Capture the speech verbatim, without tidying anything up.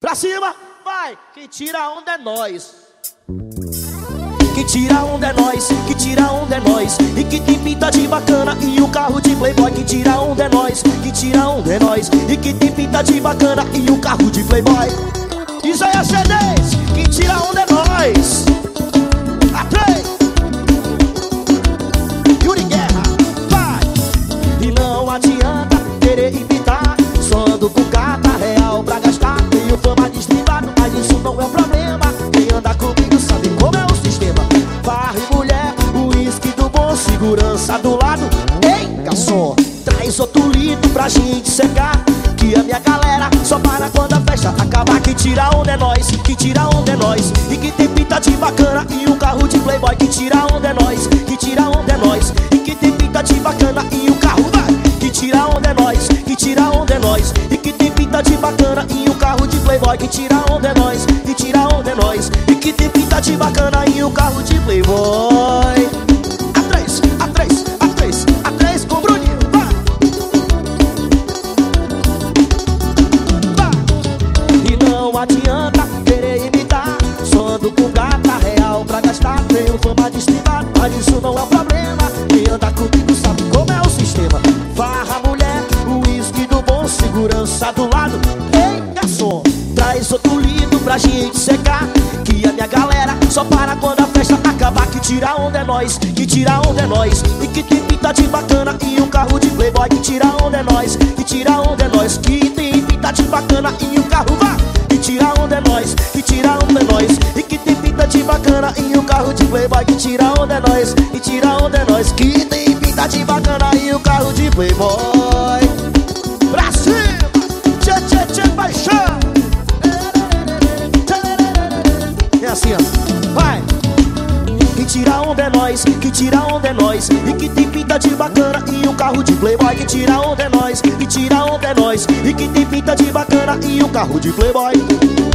Pra cima, vai! Quem tira onda é nós. Que tira onda é nós, que tira onda é nós. E que tem pinta de bacana e o carro de playboy. Que tira onda é nós, que tira onda é nós. E que tem pinta de bacana e o carro de playboy. Isso aí é C dez, que tira onda é nós. Atrás Yuri Guerra, vai! E não adianta querer imitar, só ando com carta real pra gastar. Tenho fama de estribado, mas isso não é um problema. Quem anda comigo sabe como é o sistema. Farra e mulher, uísque do bom, segurança do lado. Ei, garçom, traz outro litro pra gente secar, que a minha galera só para quando a festa acabar. Que tira onda é nós, que tira onda é nós. E que tem pinta de bacana e um carro de playboy. Que tira onda é nós, que tira onda é nós. E que tem pinta de bacana e um carro vai. Que tira onda é nós, que tira onda é nós. E que tem pinta de bacana e um carro de playboy. Que tira onda é nós, que tira onda é nós. E que tem pinta de bacana e um carro de playboy. A três, a três, a três, a três com o Bruninho, vai! Não adianta querer imitar, só ando com gata real pra gastar. Tenho fama de estribado, mas isso não é um problema. Quem anda comigo sabe como é o sistema. Farra, mulher, uísque do bom, segurança do lado. Ei, garçom, traz outro litro pra gente secar, que a minha galera só para quando a festa acabar. Que tira onda é nós, que tira onda é nós. E que tem pinta de bacana e um carro de playboy. Que tira onda é nós, que tira onda é nós. Que tem pinta de bacana e um carro vai. Que tira onda é nós, que tira onda é nós. E que tem pinta de bacana e um carro de playboy. Que tira onda é nós, que tira onda é nós. Que tem pinta de bacana e um carro de playboy. Pra cima, tchê tchê tchê paixão. É assim, ó, vai! Que tira onda é nós, que tira onda é nós. E que tem pinta de bacana e um carro de playboy. Que tira onda é nós, que tira onda é nós. E que tem pinta de bacana e um carro de playboy.